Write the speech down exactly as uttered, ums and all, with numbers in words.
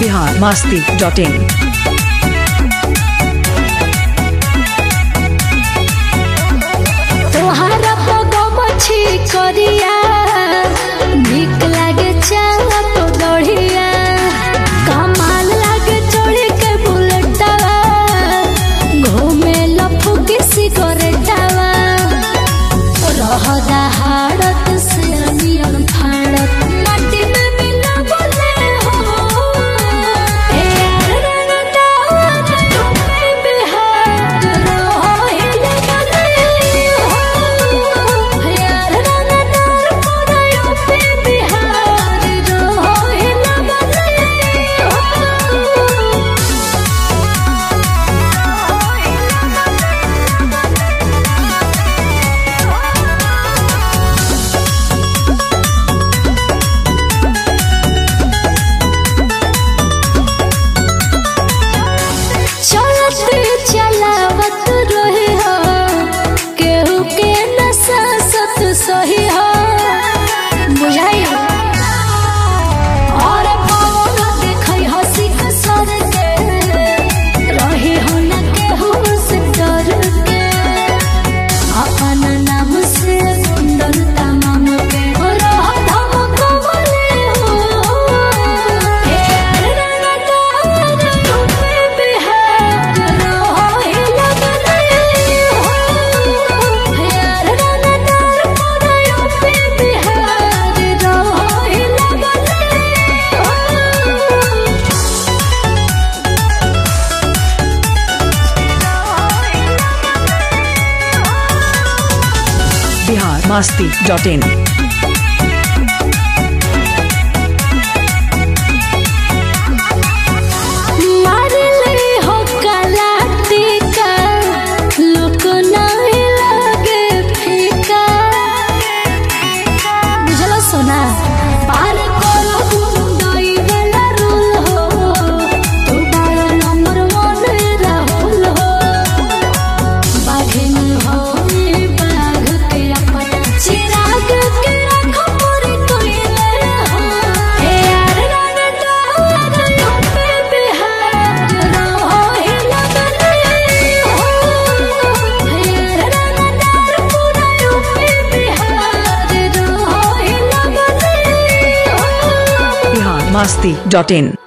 Bihar Masti dot in. तोहरा पगो मछी करिया निक लागे चाला तो दढ़िया कमाल लागे चढ़ी के बुलेटवा घूमे लफुकी सिगरेटवा रहदा हाड़त से अनियन फाड़त माटी में मिला बोले हो ए रंगता तुमे बिहार रहो हिले बने हो यार रंगता पुरायो पे बिहार रहो हिले बने चलते चलावत रहे हो केहू के नशा सत सही हो बुझाई और पवन देखई हंसी कसर के रही हो न केहू से डर के अपन नाम से सुंदर तमाम के रह धमक बोले हो यार रंगता तुमे बिहार रहो हिले बने हो यार रंगता पुरायो पे बिहार रहो हिले बने बिहार मस्ती डॉट इन। मारले हो कलाती का लोक नहीं लगे फीका बुझलो सोना पार करो गुंडई वाला रूल हो तू बड़ा नंबर वन राहुल हो बाघिन हो बाघ के अपना चिराग के रखो पूरी कोइले हो ए यार रंगता पुरायो पे बिहार रहो हिले बने हो यार रंगता पुरायो पे बिहार रहो हिले बने बिहार मस्ती डॉट इन।